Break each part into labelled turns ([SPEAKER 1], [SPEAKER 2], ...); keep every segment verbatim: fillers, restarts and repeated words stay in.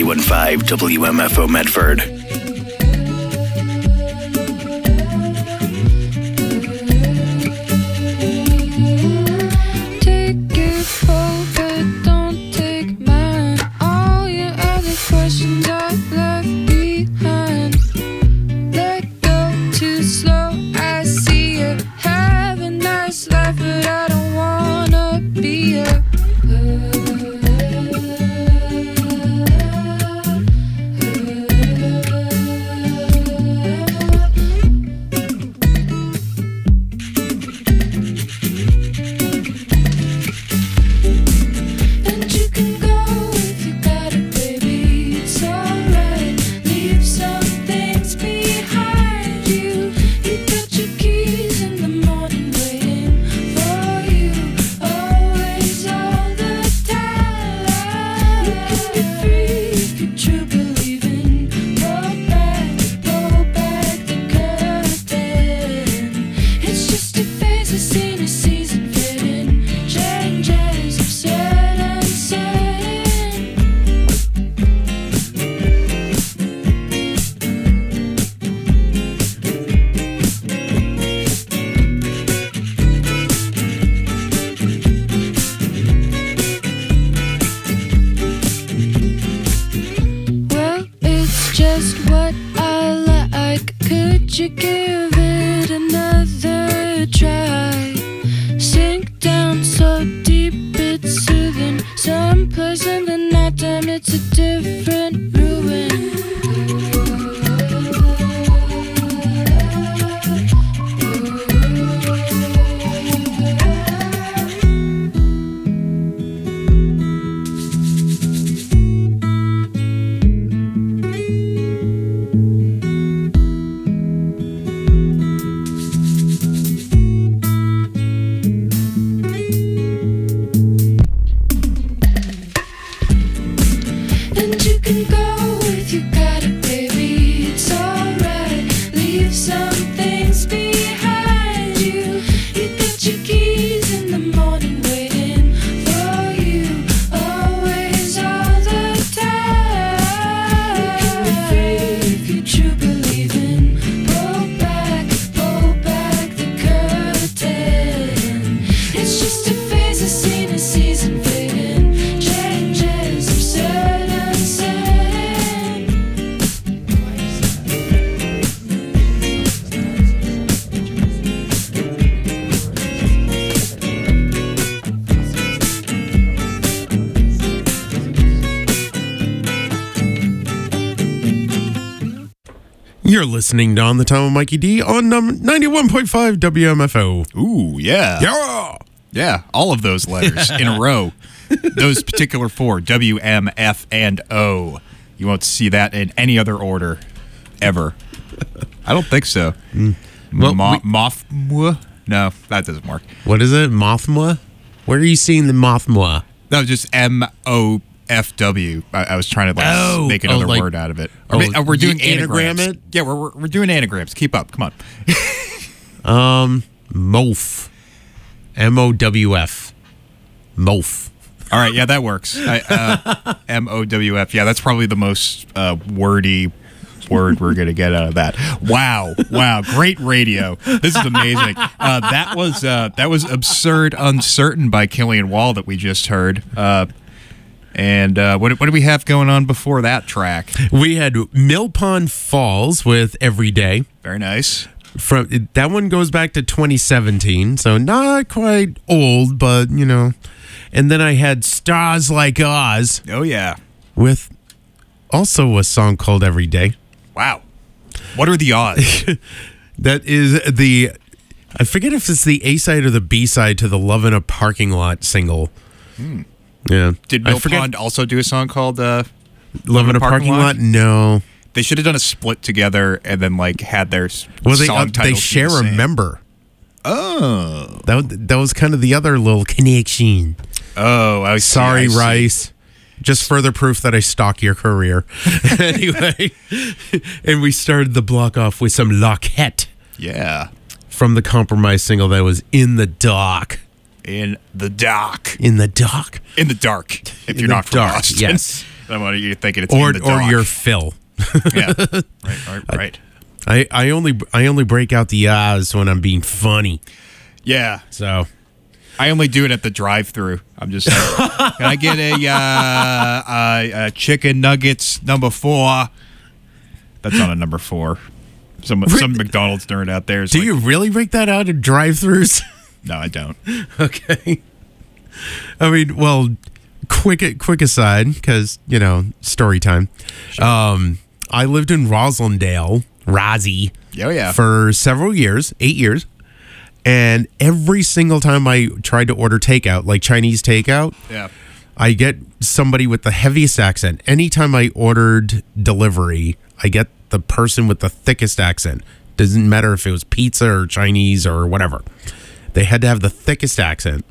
[SPEAKER 1] ninety-one point five W M F O Medford.
[SPEAKER 2] You're listening to On the Time with Mikey D on um, ninety-one point five W M F O.
[SPEAKER 3] Ooh, yeah.
[SPEAKER 2] Yeah.
[SPEAKER 3] Yeah, all of those letters in a row. Those particular four, W, M, F, and O. You won't see that in any other order, ever. I don't think so.
[SPEAKER 2] Mm. Well,
[SPEAKER 3] Mo-
[SPEAKER 2] we-
[SPEAKER 3] Mothmwa? No, that doesn't work.
[SPEAKER 2] What is it? Mothma? Where are you seeing the Mothma?
[SPEAKER 3] That was just M O F W. I, I was trying to like,
[SPEAKER 2] Oh,
[SPEAKER 3] make another
[SPEAKER 2] oh, like-
[SPEAKER 3] word out of it.
[SPEAKER 2] oh,
[SPEAKER 3] Or ma- we're doing
[SPEAKER 2] you anagram
[SPEAKER 3] anagrams.
[SPEAKER 2] it?
[SPEAKER 3] Yeah, we're, we're, we're doing anagrams. Keep up. Come on.
[SPEAKER 2] Um, Mof. M O W F. Mof.
[SPEAKER 3] All right, yeah, that works. I, uh, M O W F. Yeah, that's probably the most uh, wordy word we're going to get out of that. Wow. Wow. Great radio. This is amazing. Uh, that was uh, that was Absurd Uncertain by Killian Wall that we just heard. Uh, and uh, what, what do we have going on before that track?
[SPEAKER 2] We had Mill Pond Falls with Every Day.
[SPEAKER 3] Very nice.
[SPEAKER 2] From that one goes back to twenty seventeen, so not quite old, but you know. And then I had Stars Like Oz.
[SPEAKER 3] Oh, yeah.
[SPEAKER 2] With also a song called Every Day.
[SPEAKER 3] Wow. What are the odds?
[SPEAKER 2] That is the, I forget if it's the A side or the B side to the Love in a Parking Lot single.
[SPEAKER 3] Hmm.
[SPEAKER 2] Yeah.
[SPEAKER 3] Did
[SPEAKER 2] I
[SPEAKER 3] Mill
[SPEAKER 2] forget-
[SPEAKER 3] Pond also do a song called uh,
[SPEAKER 2] Love in a Parking Lot? No.
[SPEAKER 3] They should have done a split together and then like had their s-
[SPEAKER 2] Well, they,
[SPEAKER 3] song
[SPEAKER 2] uh,
[SPEAKER 3] titles
[SPEAKER 2] they
[SPEAKER 3] be
[SPEAKER 2] share
[SPEAKER 3] the
[SPEAKER 2] a
[SPEAKER 3] same.
[SPEAKER 2] member.
[SPEAKER 3] Oh.
[SPEAKER 2] That, was- that was kind of the other little connection.
[SPEAKER 3] Oh, I see,
[SPEAKER 2] Sorry,
[SPEAKER 3] I see.
[SPEAKER 2] Rice. Just further proof that I stalk your career. Anyway, and we started the block off with some Lockette.
[SPEAKER 3] Yeah.
[SPEAKER 2] From the Compromise single that was In the Dark.
[SPEAKER 3] In the dark.
[SPEAKER 2] In the dark.
[SPEAKER 3] In the dark. If
[SPEAKER 2] In
[SPEAKER 3] you're
[SPEAKER 2] the
[SPEAKER 3] not from
[SPEAKER 2] dark,
[SPEAKER 3] Austin.
[SPEAKER 2] yes.
[SPEAKER 3] I'm on, you're thinking it's
[SPEAKER 2] or
[SPEAKER 3] in the
[SPEAKER 2] or
[SPEAKER 3] dock.
[SPEAKER 2] your Phil.
[SPEAKER 3] Yeah. Right, right, right.
[SPEAKER 2] I, I only I only break out the ahs when I'm being funny.
[SPEAKER 3] Yeah.
[SPEAKER 2] So
[SPEAKER 3] I only do it at the drive-through. I'm just like, can I get a, uh, a, a chicken nuggets number four? That's not a number four. Some some McDonald's nerd out there is
[SPEAKER 2] do
[SPEAKER 3] like,
[SPEAKER 2] you really break that out in drive-thrus?
[SPEAKER 3] no, I don't.
[SPEAKER 2] Okay. I mean, well, quick quick aside, because, you know, story time.
[SPEAKER 3] Sure.
[SPEAKER 2] Um, I lived in Roslindale, Rozzy,
[SPEAKER 3] Oh, yeah.
[SPEAKER 2] for several years, eight years. And every single time I tried to order takeout, like Chinese takeout,
[SPEAKER 3] Yeah.
[SPEAKER 2] I get somebody with the heaviest accent. Anytime I ordered delivery, I get the person with the thickest accent. Doesn't matter if it was pizza or Chinese or whatever. They had to have the thickest accent.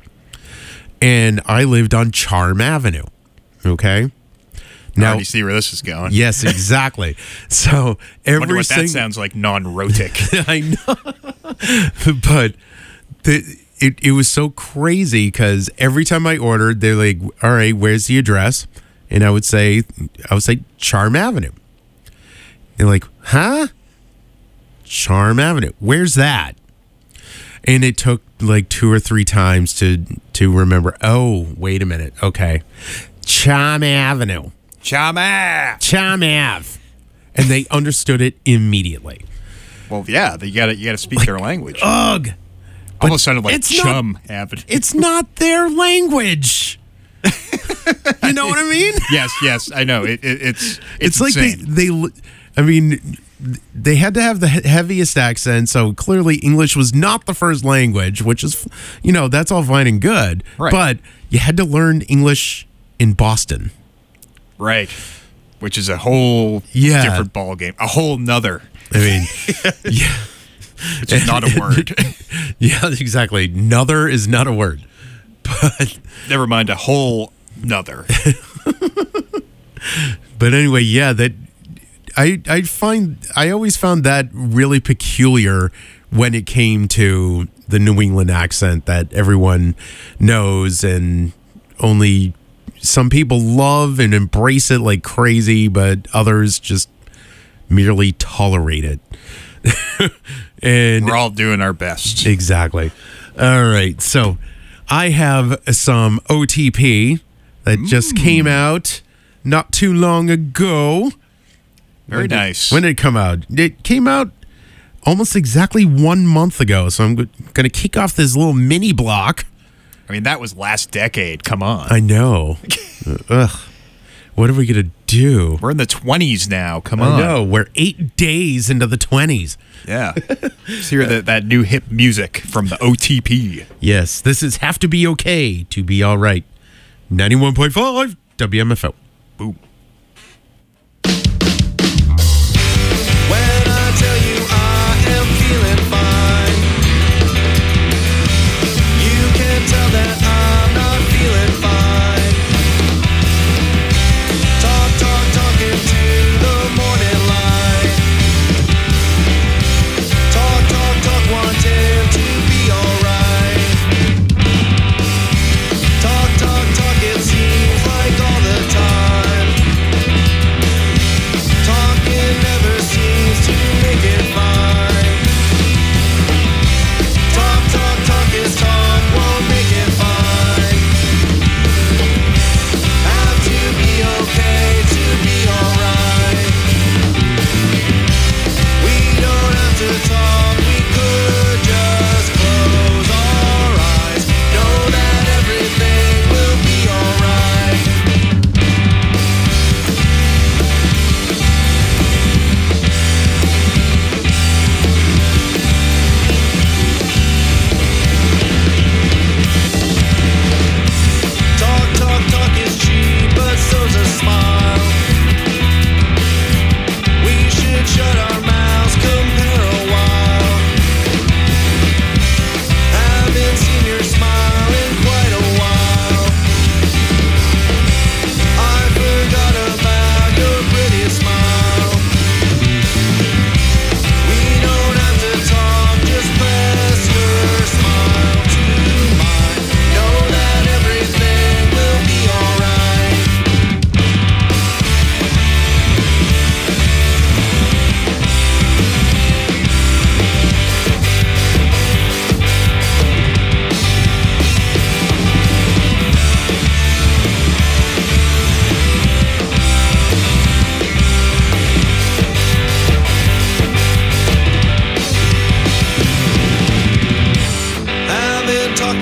[SPEAKER 2] And I lived on Charm Avenue. Okay?
[SPEAKER 3] Now you see where this is going.
[SPEAKER 2] Yes, exactly. So
[SPEAKER 3] I wonder
[SPEAKER 2] every
[SPEAKER 3] what that
[SPEAKER 2] single
[SPEAKER 3] sounds like non-rotic.
[SPEAKER 2] I know. But the, it, it was so crazy because every time I ordered, they're like, all right, where's the address? And I would say, I would say Charm Avenue. They're like, huh? Charm Avenue. Where's that? And it took like two or three times to, to remember, oh, wait a minute. Okay. Charm Avenue.
[SPEAKER 3] Chama.
[SPEAKER 2] Charm Ave. And they understood it immediately.
[SPEAKER 3] Well, yeah, you got to you got to speak their language.
[SPEAKER 2] Ugh.
[SPEAKER 3] Almost sounded like
[SPEAKER 2] it's
[SPEAKER 3] Chum Avenue.
[SPEAKER 2] It's not their language. You know what I mean?
[SPEAKER 3] Yes, yes, I know. It, it, it's
[SPEAKER 2] It's,
[SPEAKER 3] it's
[SPEAKER 2] like they,
[SPEAKER 3] insane.
[SPEAKER 2] they, I mean, they had to have the he- heaviest accent, so clearly English was not the first language, which is, you know, that's all fine and good.
[SPEAKER 3] Right.
[SPEAKER 2] But you had to learn English in Boston.
[SPEAKER 3] Right. Which is a whole
[SPEAKER 2] Yeah.
[SPEAKER 3] different ball game. A whole nother.
[SPEAKER 2] I mean, yeah,
[SPEAKER 3] Which is not a word.
[SPEAKER 2] yeah, exactly. Nother is not a word. But
[SPEAKER 3] Never mind a whole nother.
[SPEAKER 2] But anyway, yeah, that I I find I always found that really peculiar when it came to the New England accent that everyone knows and only some people love and embrace it like crazy, but others just merely tolerate it. And
[SPEAKER 3] We're all doing our best.
[SPEAKER 2] exactly. All right. So I have some O T P that just came out not too long ago.
[SPEAKER 3] Very
[SPEAKER 2] When did-
[SPEAKER 3] nice.
[SPEAKER 2] When did it come out? It came out almost exactly one month ago. So I'm going to kick off this little mini block.
[SPEAKER 3] I mean, that was last decade. Come on.
[SPEAKER 2] I know. Ugh. What are we going to do?
[SPEAKER 3] We're in the twenties now. Come
[SPEAKER 2] I
[SPEAKER 3] on.
[SPEAKER 2] know. We're eight days into the twenties.
[SPEAKER 3] Yeah. Let's hear that, that new hip music from the O T P.
[SPEAKER 2] Yes, this is Have to Be Okay to Be All Right. ninety-one point five W M F O.
[SPEAKER 3] Boom.
[SPEAKER 4] When I tell you I am feeling fine, you can tell that I'm not feeling fine. Talk, talk, talking to the morning light. Talk, talk, talk, wanting to be alright. Talk, talk, talk, it seems like all the time.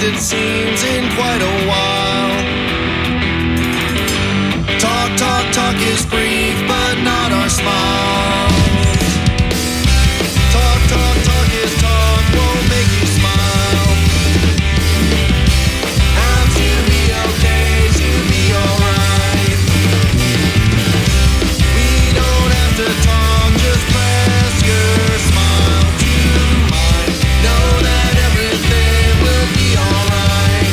[SPEAKER 4] end, it seems, in quite a while. Talk, talk, talk is brief, but not our smiles. Talk, talk, talk is talk, won't make you smile. Have to be okay to be alright. We don't have to talk, just press your smile to mine. Know that everything will be alright.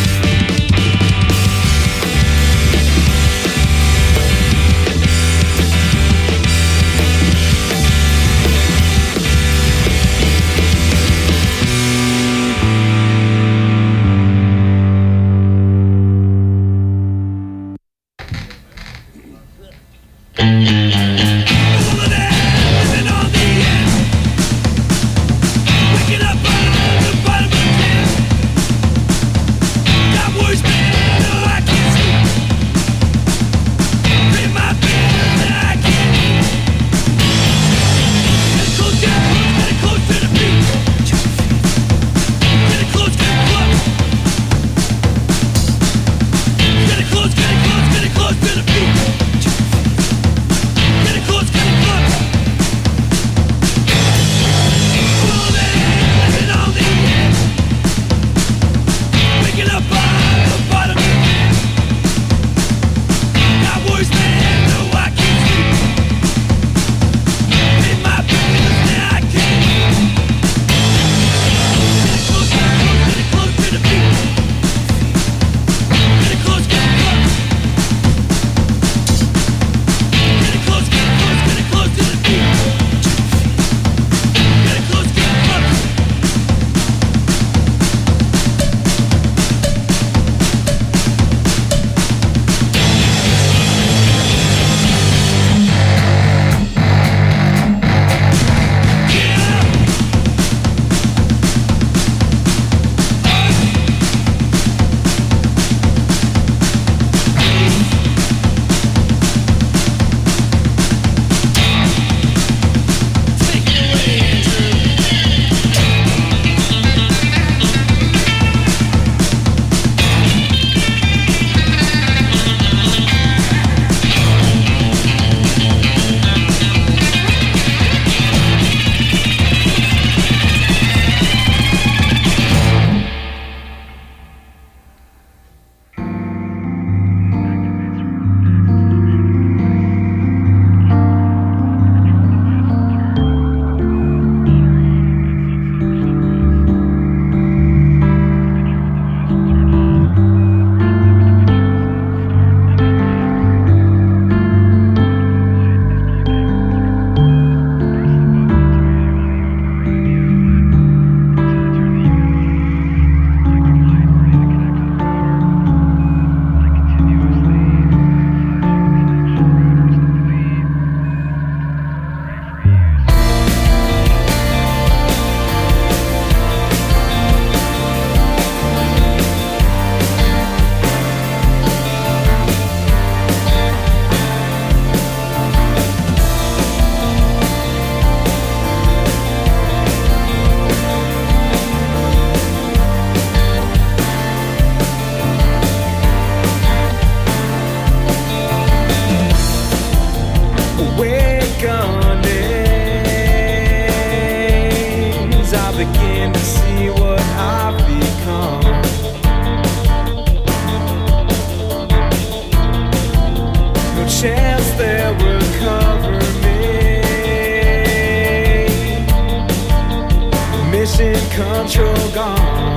[SPEAKER 5] Control gone.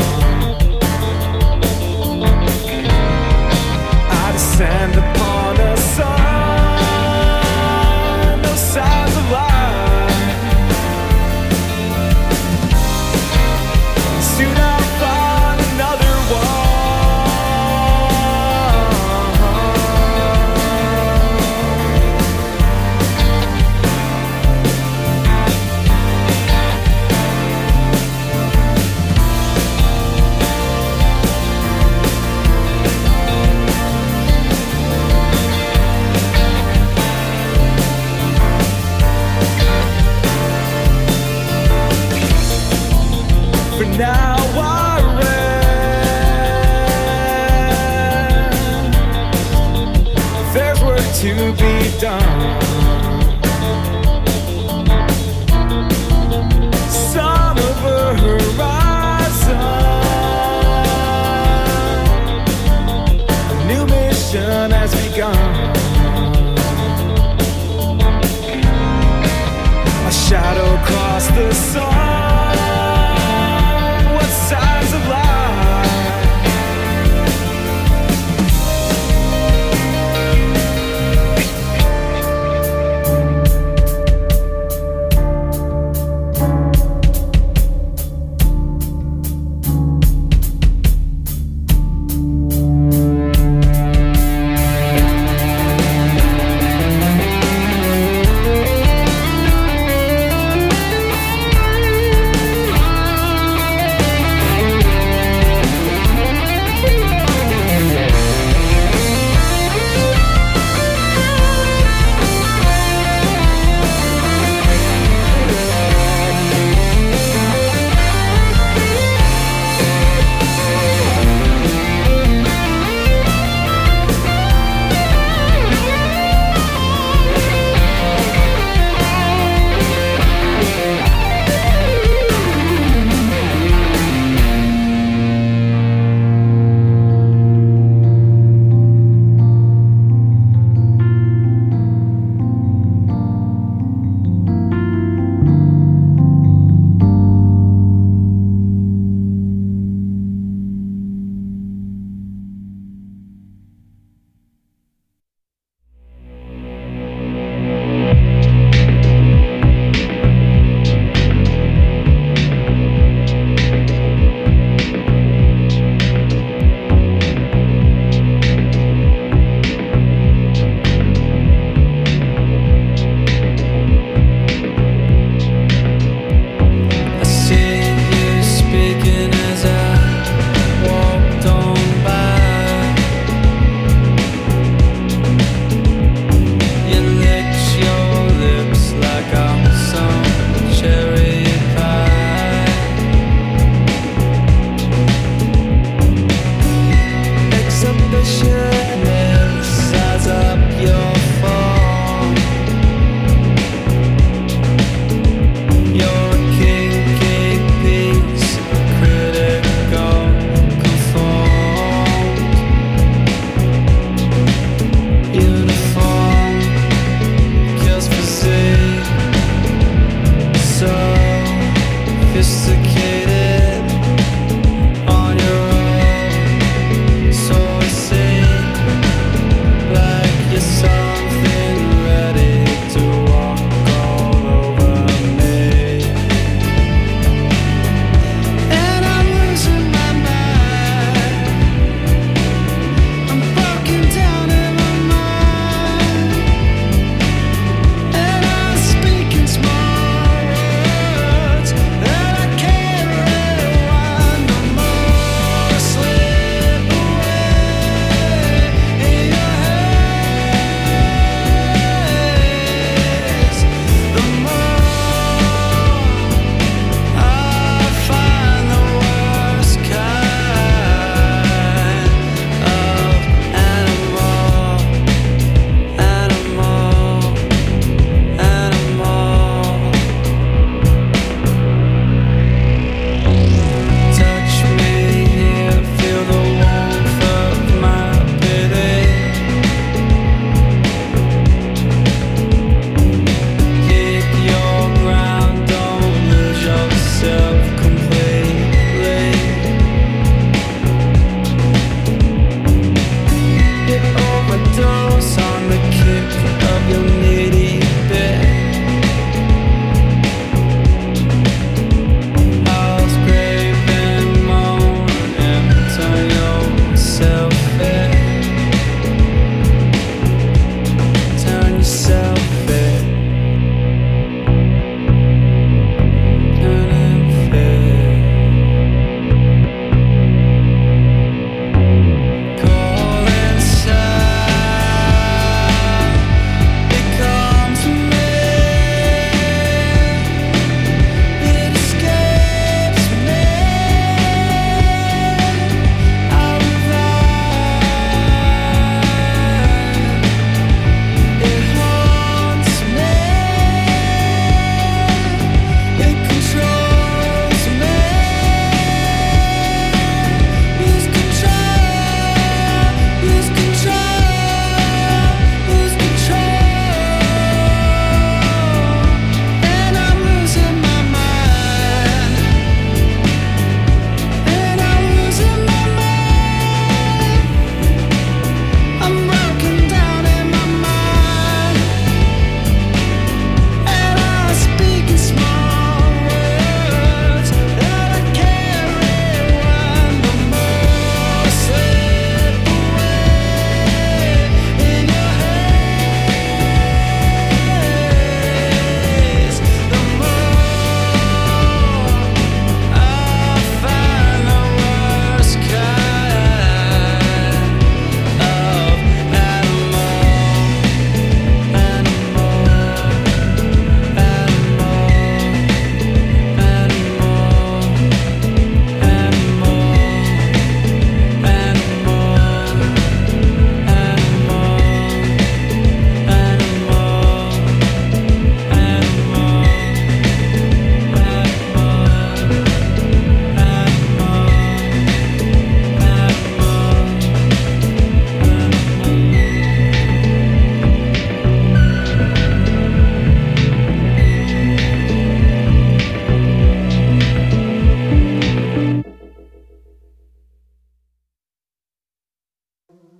[SPEAKER 5] I descend upon a sun, no signs of life. Soon I'll find another one. to be done. Sun over horizon, a new mission has begun. A shadow across the sun. What signs of life?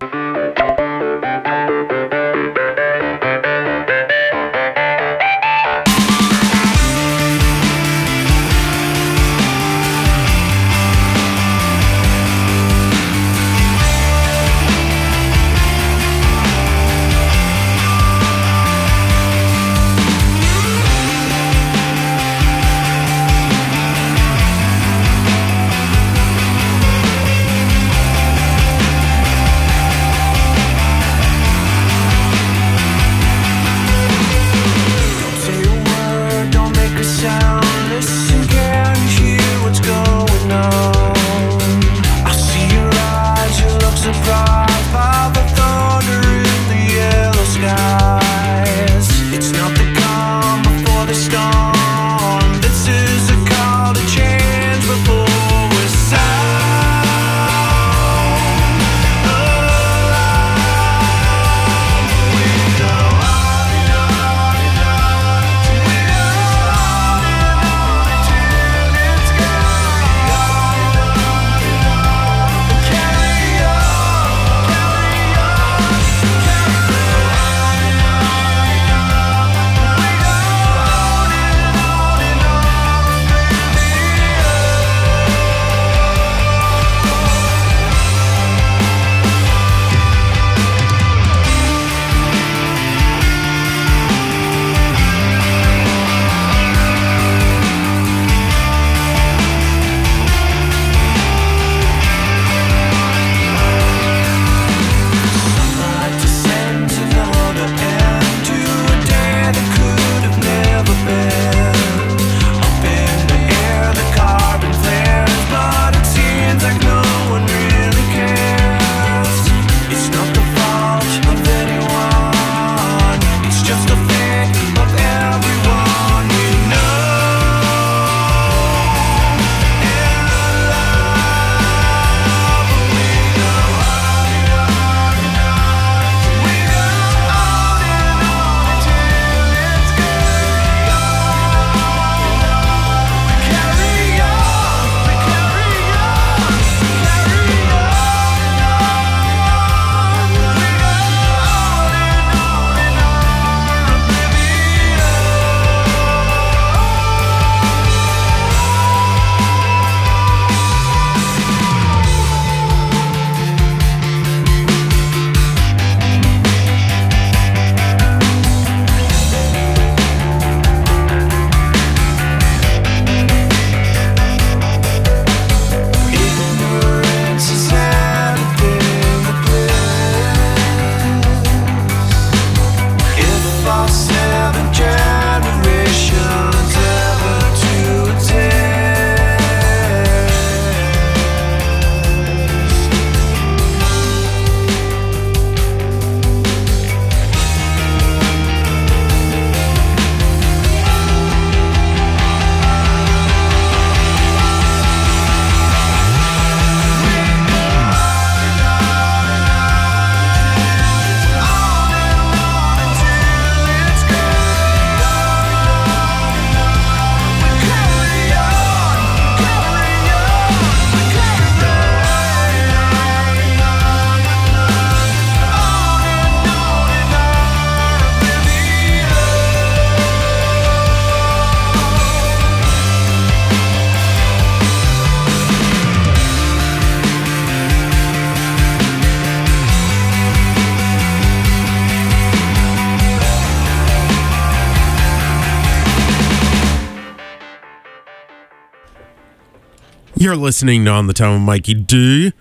[SPEAKER 2] You're listening to On the Time with Mikey D.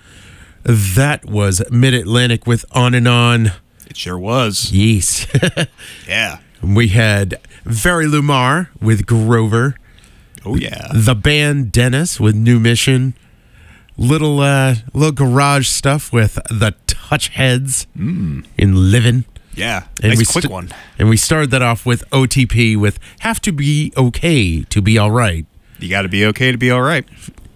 [SPEAKER 2] That was Mid-Atlantic with On and On.
[SPEAKER 3] It sure was.
[SPEAKER 2] Yes.
[SPEAKER 3] Yeah.
[SPEAKER 2] We had Very Lumar with Grover.
[SPEAKER 3] Oh, yeah.
[SPEAKER 2] The band Dennis with New Mission. Little uh, little garage stuff with the Touch Heads
[SPEAKER 3] Mm.
[SPEAKER 2] in Livin'.
[SPEAKER 3] Yeah.
[SPEAKER 2] And
[SPEAKER 3] nice
[SPEAKER 2] we
[SPEAKER 3] quick
[SPEAKER 2] st-
[SPEAKER 3] one.
[SPEAKER 2] And we started that off with O T P with Have to Be Okay to Be All Right.
[SPEAKER 3] You got to be okay to be all right.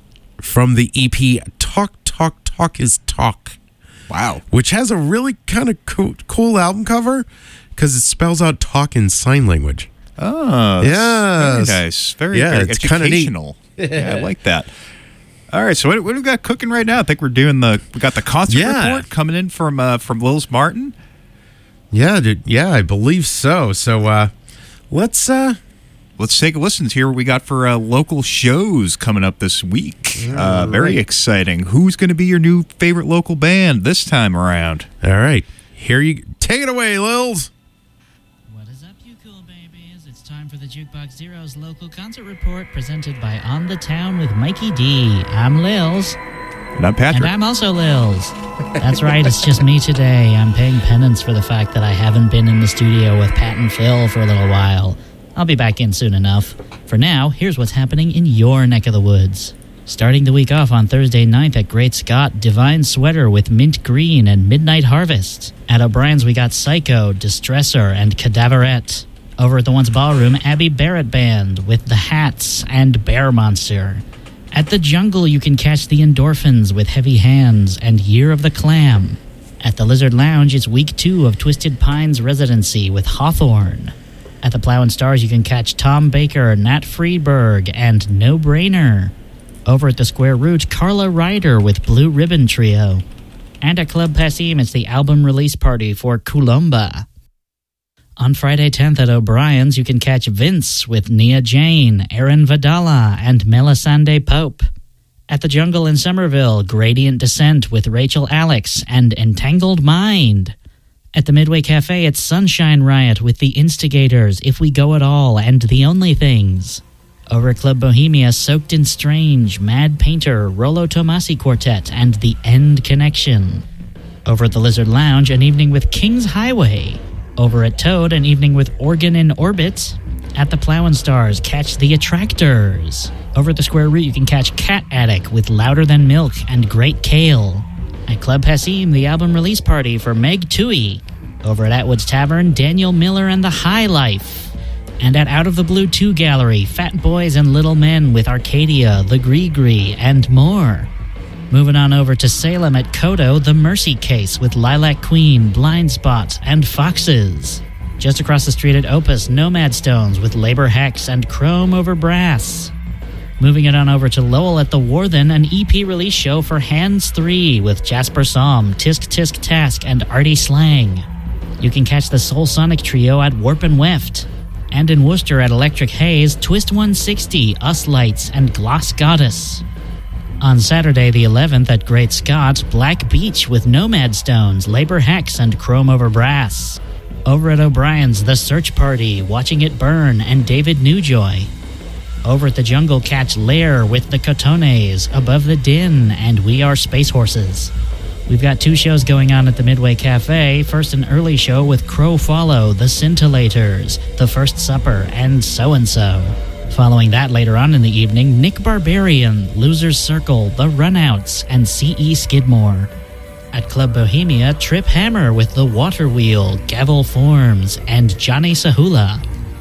[SPEAKER 2] From the E P Talk, Talk, Talk is Talk.
[SPEAKER 3] Wow.
[SPEAKER 2] Which has a really kind of cool, cool album cover because it spells out talk in sign language.
[SPEAKER 3] Oh,
[SPEAKER 2] Yes.
[SPEAKER 3] very nice. Very,
[SPEAKER 2] Yeah,
[SPEAKER 3] very
[SPEAKER 2] it's kinda neat.
[SPEAKER 3] educational. Yeah, I like that. All right, so what, what do we got cooking right now? I think we're doing the we got the concert
[SPEAKER 2] Yeah.
[SPEAKER 3] report coming in from uh, from Lils Martin.
[SPEAKER 2] Yeah, dude, yeah, I believe so. So uh, let's uh,
[SPEAKER 3] Let's take a listen to hear what we got for uh, local shows coming up this week. Uh, very exciting. Who's going to be your new favorite local band this time around?
[SPEAKER 2] all right. Here you take it away, Lils.
[SPEAKER 6] What is up, you cool babies? It's time for the Jukebox Zero's local concert report presented by On the Town with Mikey D. I'm Lils.
[SPEAKER 3] And I'm Patrick.
[SPEAKER 6] And I'm also Lils. That's right, it's just me today. I'm paying penance for the fact that I haven't been in the studio with Pat and Phil for a little while. I'll be back in soon enough. For now, here's what's happening in your neck of the woods. Starting the week off on Thursday ninth at Great Scott, Divine Sweater with Mint Green and Midnight Harvest. At O'Brien's, we got Psycho, Distressor, and Cadaverette. Over at the Once Ballroom, Abby Barrett Band with The Hats and Bear Monster. At the Jungle, you can catch the Endorphins with Heavy Hands and Year of the Clam. At the Lizard Lounge, it's week two of Twisted Pines Residency with Hawthorne. At the Plow and Stars, you can catch Tom Baker, Nat Friedberg, and No Brainer. Over at the Square Root, Carla Ryder with Blue Ribbon Trio. And at Club Passim, it's the album release party for Kulomba. On Friday tenth at O'Brien's, you can catch Vince with Nia Jane, Aaron Vidala, and Melisande Pope. At the Jungle in Somerville, Gradient Descent with Rachel Alex and Entangled Mind. At the Midway Cafe, it's Sunshine Riot with The Instigators, If We Go At All, and The Only Things. Over at Club Bohemia, Soaked in Strange, Mad Painter, Rolo Tomasi Quartet, and The End Connection. Over at the Lizard Lounge, an evening with King's Highway. Over at Toad, an evening with Organ in Orbit. At the Plow and Stars, catch The Attractors. Over at the Square Root, you can catch Cat Attic with Louder Than Milk and Great Kale. At Club Passim, the album release party for Meg Toohey. Over at Atwood's Tavern, Daniel Miller and the High Life. And at Out of the Blue two Gallery, Fat Boys and Little Men with Arcadia, The Gree-Gree, and more. Moving on over to Salem at Kodo, The Mercy Case with Lilac Queen, Blind Spot, and Foxes. Just across the street at Opus, Nomad Stones with Labor Hex and Chrome Over Brass. Moving it on over to Lowell at the Warthen, an E P release show for Hands three with Jasper Psalm, Tisk Tisk Task, and Artie Slang. You can catch the Soul Sonic Trio at Warp and Weft. And in Worcester at Electric Haze, Twist one sixty, Us Lights, and Gloss Goddess. On Saturday the eleventh at Great Scott, Black Beach with Nomad Stones, Labor Hex, and Chrome Over Brass. Over at O'Brien's, The Search Party, Watching It Burn, and David Newjoy. Over at the Jungle, catch Lair with the Cotones, Above the Din, and We Are Space Horses. We've got two shows going on at the Midway Cafe. First, an early show with Crow Follow, The Scintillators, The First Supper, and So-and-So. Following that later on in the evening, Nick Barbarian, Loser's Circle, The Runouts, and C E Skidmore. At Club Bohemia, Trip Hammer with The Water Wheel, Gavel Forms, and Johnny Sahula.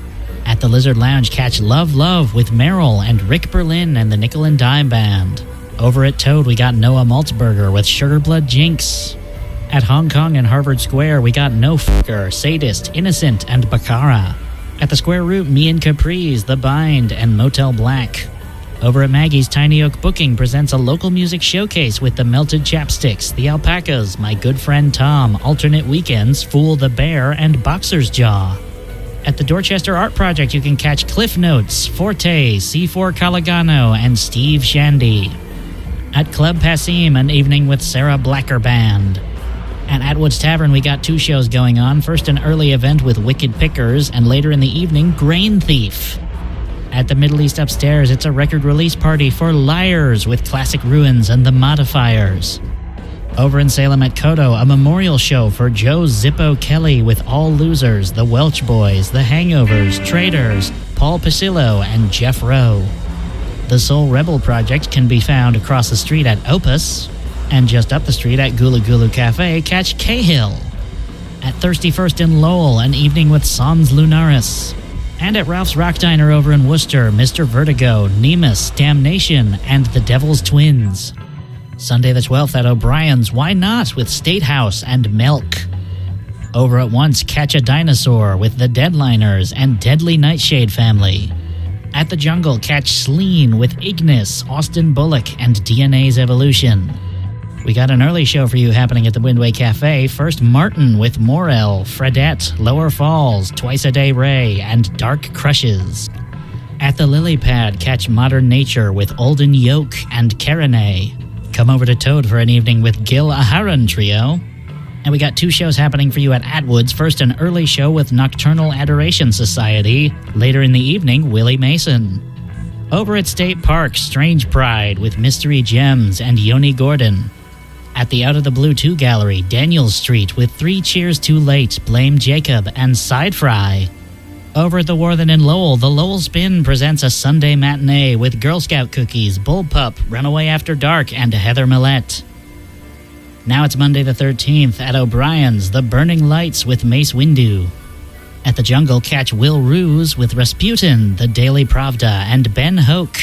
[SPEAKER 6] At the Lizard Lounge, catch Love Love with Merrill and Rick Berlin and the Nickel and Dime Band. Over at Toad, we got Noah Maltzberger with Sugar Blood Jinx. At Hong Kong and Harvard Square, we got No Fucker, Sadist, Innocent, and Baccara. At the Square Root, Me and Capri's, The Bind, and Motel Black. Over at Maggie's, Tiny Oak Booking presents a local music showcase with the Melted Chapsticks, The Alpacas, My Good Friend Tom, Alternate Weekends, Fool the Bear, and Boxer's Jaw. At the Dorchester Art Project, you can catch Cliff Notes, Forte, C four Caligano, and Steve Shandy. At Club Passim, an evening with Sarah Blacker Band. At Atwood's Tavern, we got two shows going on. First, an early event with Wicked Pickers, and later in the evening, Grain Thief. At the Middle East Upstairs, it's a record release party for Liars with Classic Ruins and The Modifiers. Over in Salem at Kodo, a memorial show for Joe Zippo Kelly with All Losers, The Welch Boys, The Hangovers, Traders, Paul Pasillo, and Jeff Rowe. The Soul Rebel Project can be found across the street at Opus, and just up the street at Gulu Gulu Cafe, catch Cahill. At Thirsty First in Lowell, an evening with Sans Lunaris. And at Ralph's Rock Diner over in Worcester, Mister Vertigo, Nemus, Damnation, and the Devil's Twins. Sunday the twelfth at O'Brien's, Why Not, with State House and Milk. Over at Once, catch a Dinosaur with the Deadliners and Deadly Nightshade Family. At the Jungle, catch Sleen with Ignis, Austin Bullock, and D N A's Evolution. We got an early show for you happening at the Windway Cafe. First, Martin with Morel, Fredette, Lower Falls, Twice a Day Ray, and Dark Crushes. At the Lily Pad, catch Modern Nature with Olden Yoke and Karenay. Come over to Toad for an evening with Gil Aharon Trio. And we got two shows happening for you at Atwood's. First, an early show with Nocturnal Adoration Society. Later in the evening, Willie Mason. Over at State Park, Strange Pride with Mystery Gems and Yoni Gordon. At the Out of the Blue two Gallery, Daniel Street with Three Cheers Too Late, Blame Jacob, and Side Fry. Over at the Worthen in Lowell, the Lowell Spin presents a Sunday matinee with Girl Scout cookies, Bullpup, Runaway After Dark, and Heather Millette. Now it's Monday the thirteenth at O'Brien's, The Burning Lights with Mace Windu. At the Jungle, catch Will Ruse with Rasputin, The Daily Pravda, and Ben Hoke.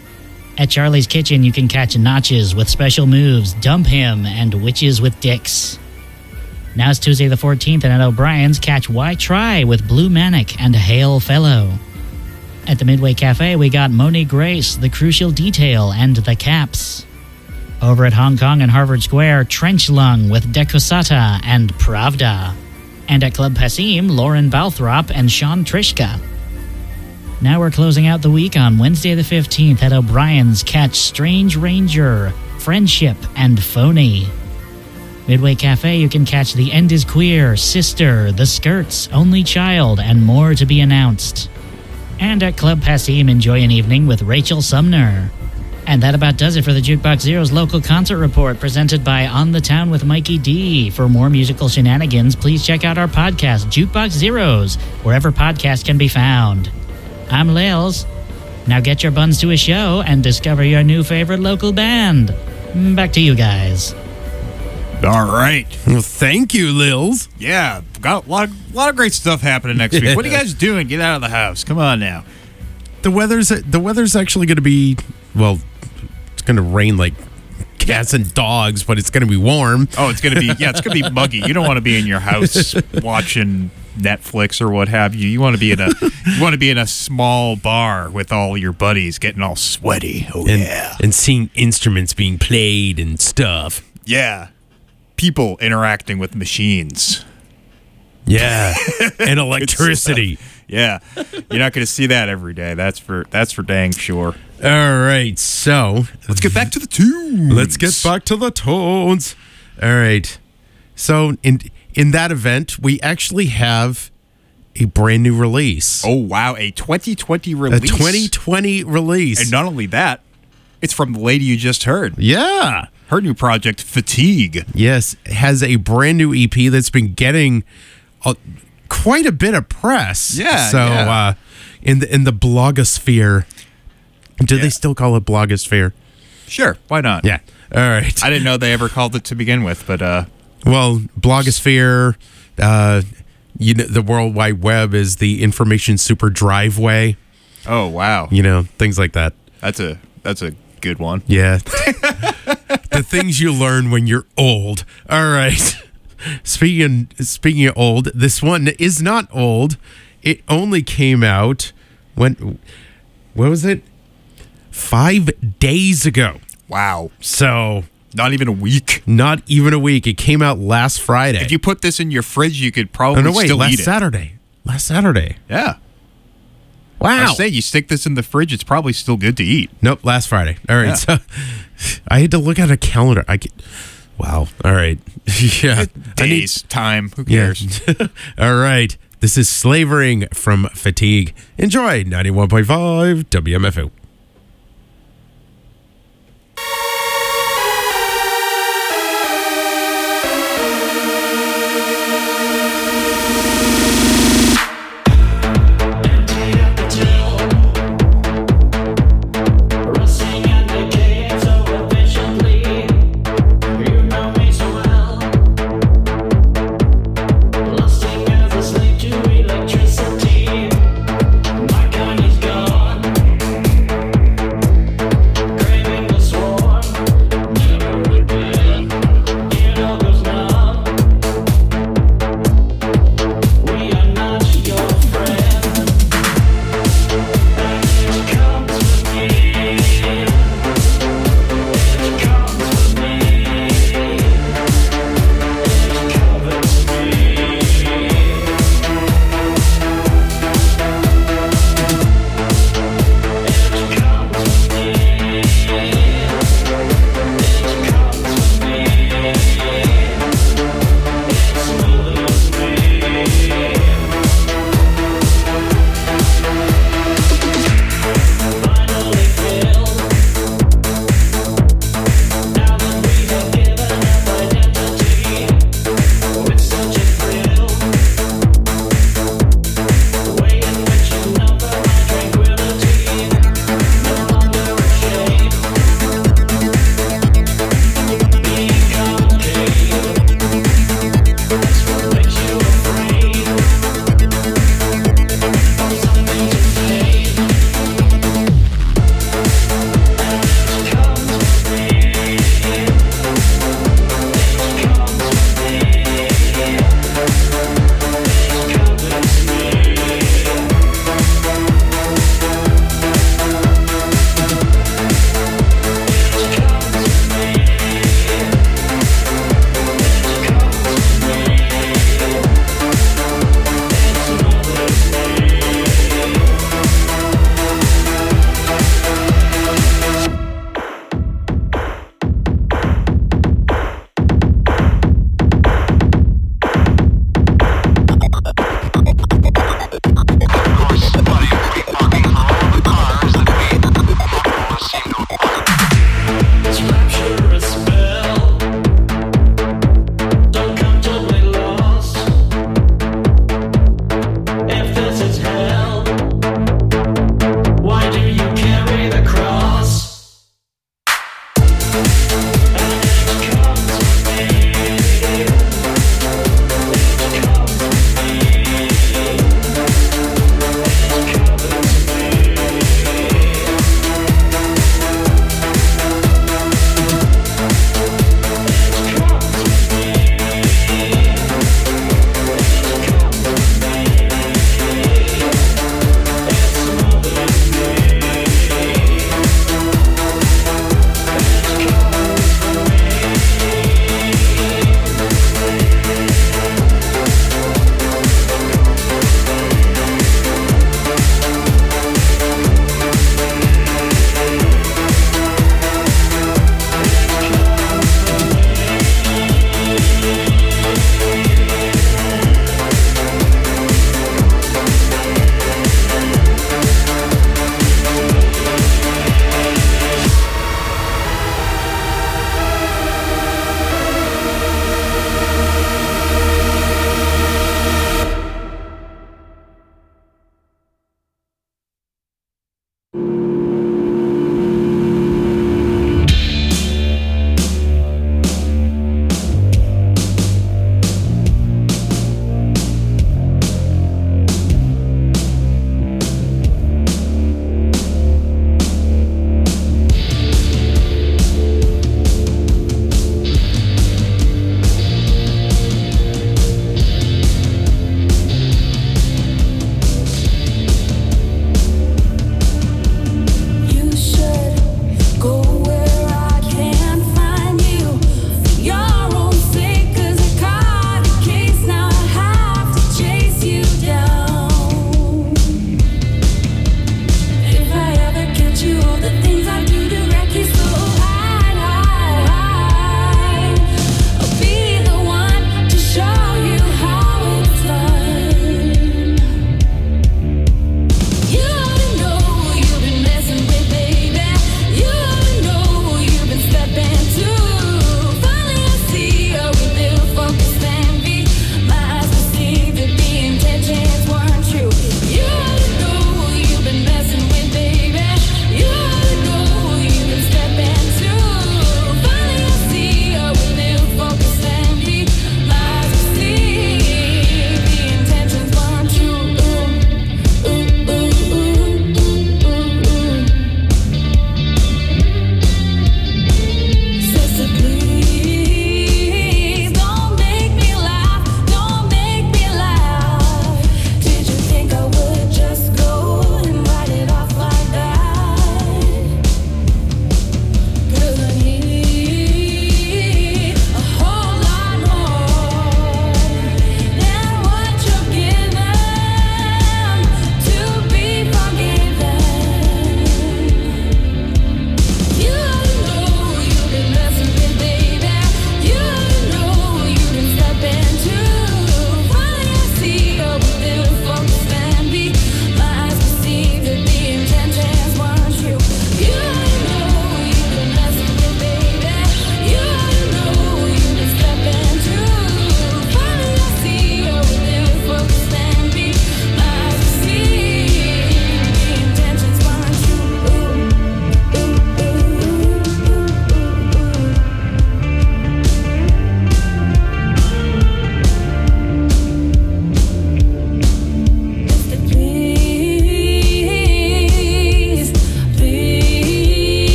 [SPEAKER 6] At Charlie's Kitchen, you can catch Notches with Special Moves, Dump Him, and Witches with Dicks. Now it's Tuesday the fourteenth, and at O'Brien's, catch Why Try with Blue Manic and Hail Fellow. At the Midway Cafe, we got Moni Grace, The Crucial Detail, and The Caps. Over at Hong Kong and Harvard Square, Trench Lung with Dekosata and Pravda. And at Club Passim, Lauren Balthrop and Sean Trishka. Now we're closing out the week on Wednesday the fifteenth at O'Brien's, catch Strange Ranger, Friendship, and Phony. Midway Cafe, you can catch The End is Queer, Sister, The Skirts, Only Child, and more to be announced. And at Club Passim, enjoy an evening with Rachel Sumner. And that about does it for the Jukebox Zero's local concert report presented by On the Town with Mikey D. For more musical shenanigans, please check out our podcast, Jukebox Zeros, wherever podcasts can be found. I'm Lils. Now get your buns to a show and discover your new favorite local band. Back to you guys.
[SPEAKER 3] All right.
[SPEAKER 2] Well, thank you, Lils.
[SPEAKER 3] Yeah, got a lot of, lot of great stuff happening next week. What are you guys doing? Get out of the house. Come on now.
[SPEAKER 2] The weather's the weather's actually going to be, well, it's going to rain like cats and dogs, but it's going to be warm.
[SPEAKER 3] Oh, it's going to be, yeah, it's going to be muggy. You don't want to be in your house watching Netflix or what have you. You want to be in a you want to be in a small bar with all your buddies getting all sweaty. Oh
[SPEAKER 2] and,
[SPEAKER 3] yeah.
[SPEAKER 2] And seeing instruments being played and stuff.
[SPEAKER 3] Yeah. People interacting with machines.
[SPEAKER 2] Yeah. And electricity.
[SPEAKER 3] Yeah. You're not going to see that every day. That's for that's for dang sure.
[SPEAKER 2] All right. So,
[SPEAKER 3] Let's get back to the tunes.
[SPEAKER 2] let's get back to the tones. All right. So, in in that event, we actually have a brand new release.
[SPEAKER 3] Oh wow, a twenty twenty
[SPEAKER 2] A
[SPEAKER 3] release.
[SPEAKER 2] twenty twenty release.
[SPEAKER 3] And not only that, it's from the lady you just heard.
[SPEAKER 2] Yeah.
[SPEAKER 3] Her new project, Fatigue.
[SPEAKER 2] Yes, it has a brand new E P that's been getting a, quite a bit of press.
[SPEAKER 3] Yeah,
[SPEAKER 2] So
[SPEAKER 3] yeah.
[SPEAKER 2] Uh, in the in the blogosphere, do
[SPEAKER 3] Yeah.
[SPEAKER 2] they still call it blogosphere?
[SPEAKER 3] Sure, why not?
[SPEAKER 2] Yeah. All right.
[SPEAKER 3] I didn't know they ever called it to begin with, but uh,
[SPEAKER 2] Well, blogosphere, uh, you know, the World Wide Web is the information super driveway.
[SPEAKER 3] oh wow,
[SPEAKER 2] You know, things like that.
[SPEAKER 3] that's a that's a good one.
[SPEAKER 2] Yeah. The things you learn when you're old. All right. Speaking speaking of old, this one is not old. It only came out when what was it? Five days ago.
[SPEAKER 3] Wow,
[SPEAKER 2] So
[SPEAKER 3] not even a week.
[SPEAKER 2] not even a week. It came out last Friday.
[SPEAKER 3] If you put this in your fridge, you could
[SPEAKER 2] oh,
[SPEAKER 3] probably
[SPEAKER 2] no, wait,
[SPEAKER 3] still
[SPEAKER 2] last
[SPEAKER 3] eat it.
[SPEAKER 2] Saturday. Last Saturday.
[SPEAKER 3] Yeah, I
[SPEAKER 2] Wow.
[SPEAKER 3] say you stick this in the fridge, it's probably still good to eat.
[SPEAKER 2] Nope, last Friday. All right.
[SPEAKER 3] Yeah.
[SPEAKER 2] So I had to look at a calendar. I get, wow. All right. Yeah. I need-
[SPEAKER 3] Days, time, who
[SPEAKER 2] Yeah.
[SPEAKER 3] cares?
[SPEAKER 2] All right. This is Slavering from Fatigue. Enjoy ninety-one point five W M F O.
[SPEAKER 7] Electricity, my gun is gone.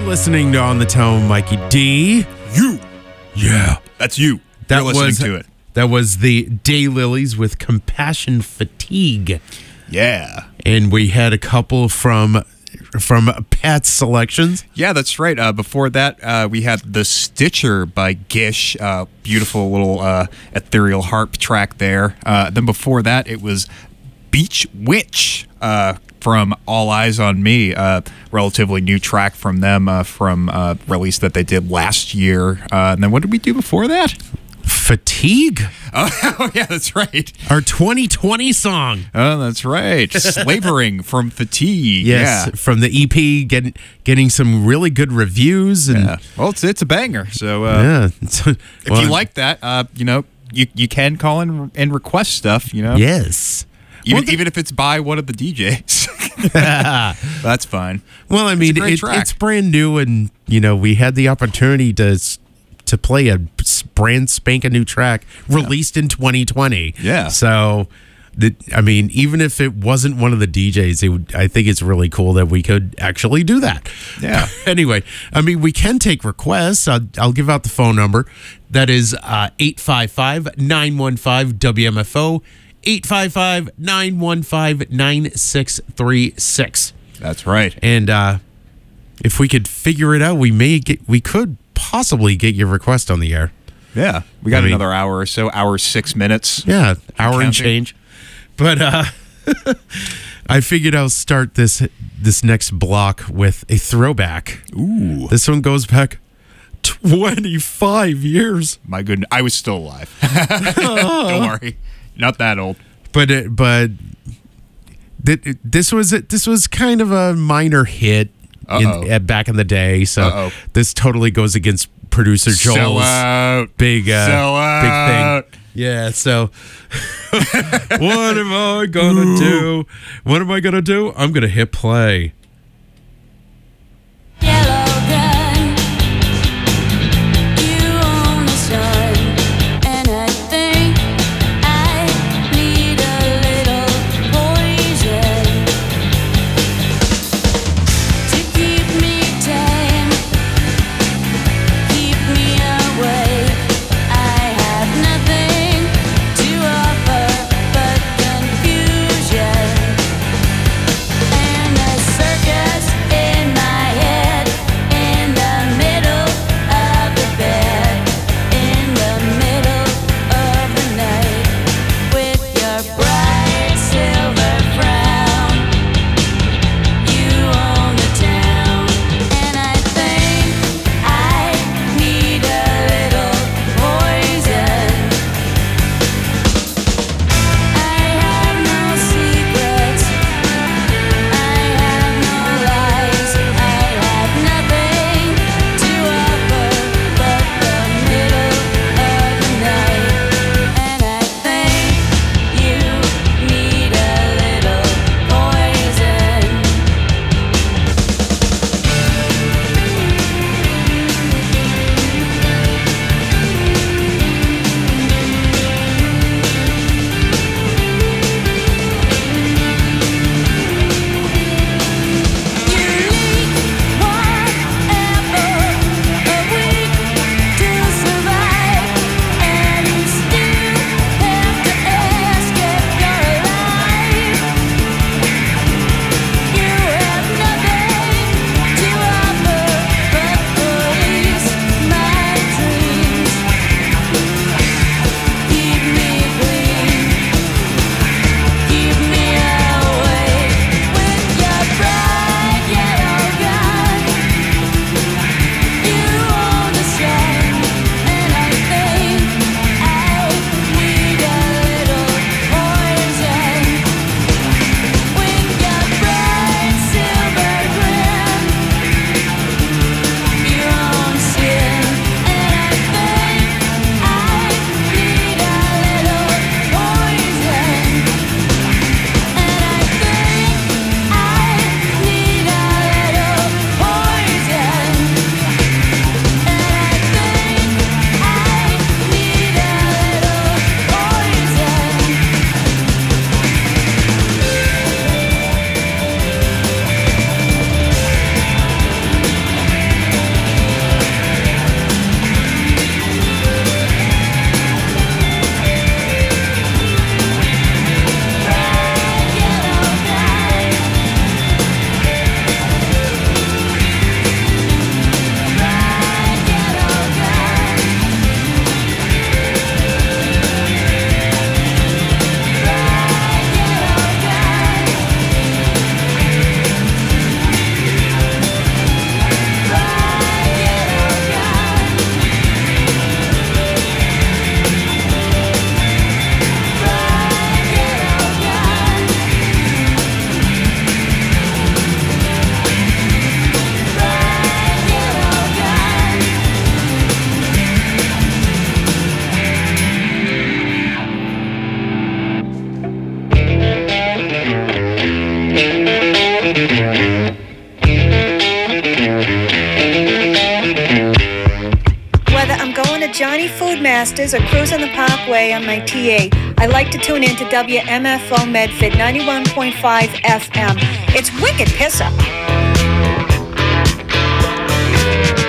[SPEAKER 2] listening to On the Tone, Mikey D.
[SPEAKER 3] You.
[SPEAKER 2] Yeah.
[SPEAKER 3] That's you.
[SPEAKER 2] That
[SPEAKER 3] You're listening
[SPEAKER 2] was
[SPEAKER 3] to it.
[SPEAKER 2] That was the Daylilies with Compassion Fatigue.
[SPEAKER 3] Yeah.
[SPEAKER 2] And we had a couple from from Pat's selections.
[SPEAKER 3] Yeah, that's right. Uh, before that, uh, we had The Stitcher by Gish. Uh, beautiful little uh, ethereal harp track there. Uh, then before that, it was Beach Witch uh, from All Eyes on Me. Uh, relatively new track from them uh, from uh, release that they did last year. Uh, and then what did we do before that?
[SPEAKER 2] Fatigue?
[SPEAKER 3] Oh, yeah, that's right.
[SPEAKER 2] Our twenty twenty song.
[SPEAKER 3] Oh, that's right. Slavering from Fatigue.
[SPEAKER 2] Yes,
[SPEAKER 3] Yeah.
[SPEAKER 2] from the E P, getting getting some really good reviews. And
[SPEAKER 3] Yeah. Well, it's it's a banger. So uh,
[SPEAKER 2] yeah. It's-
[SPEAKER 3] if
[SPEAKER 2] well,
[SPEAKER 3] you like that, uh, you know, you you can call in and request stuff. You know,
[SPEAKER 2] Yes.
[SPEAKER 3] even
[SPEAKER 2] Well, the-
[SPEAKER 3] even if it's by one of the D Js, that's fine.
[SPEAKER 2] Well, I mean,
[SPEAKER 3] great
[SPEAKER 2] it,
[SPEAKER 3] track.
[SPEAKER 2] it's brand new, and you know, we had the opportunity to s- to play a s- brand spanking new track released in twenty twenty.
[SPEAKER 3] Yeah.
[SPEAKER 2] So, the, I mean, even if it wasn't one of the D Js, it would, I think it's really cool that we could actually do that.
[SPEAKER 3] Yeah.
[SPEAKER 2] Anyway, I mean, we can take requests. I'll, I'll give out the phone number. That is uh, eight five five, nine one five, W M F O, eight five five, nine one five, nine six three six.
[SPEAKER 3] That's right.
[SPEAKER 2] And uh, if we could figure it out, we may get, we could possibly get your request on the air.
[SPEAKER 3] Yeah, we got
[SPEAKER 2] I mean-
[SPEAKER 3] another hour or so, hour six minutes.
[SPEAKER 2] Yeah, hour and
[SPEAKER 3] Counting.
[SPEAKER 2] change. But uh, I figured I'll start this this next block with a throwback.
[SPEAKER 3] Ooh,
[SPEAKER 2] This one goes back twenty-five years.
[SPEAKER 3] my goodness, I was still alive. Don't worry, not that old.
[SPEAKER 2] But it, but th- this was this was kind of a minor hit
[SPEAKER 3] Uh-oh.
[SPEAKER 2] in, uh, back in the day. So
[SPEAKER 3] Uh-oh.
[SPEAKER 2] this totally goes against producer
[SPEAKER 3] Sell
[SPEAKER 2] Joel's
[SPEAKER 3] out.
[SPEAKER 2] big uh,
[SPEAKER 3] Sell
[SPEAKER 2] big
[SPEAKER 3] out.
[SPEAKER 2] thing. Yeah. So what am I gonna do? What am I gonna do? I'm gonna hit play.
[SPEAKER 7] Yellow gun, you own the sun, and I think I need a little poison to keep me tame, keep me awake. I have nothing to offer but confusion and a circus.
[SPEAKER 8] Whether I'm going to Johnny Food Masters or cruising the Parkway on my T A, I like to tune in to W M F O Medford ninety-one point five F M. It's wicked piss up.